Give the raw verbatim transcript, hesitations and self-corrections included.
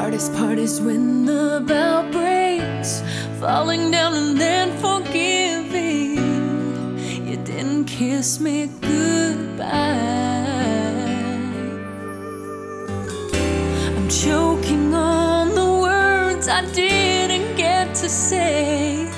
hardest part is when the bell breaks, falling down and then forgiving. You didn't kiss me goodbye. I'm choking on the words I didn't get to say.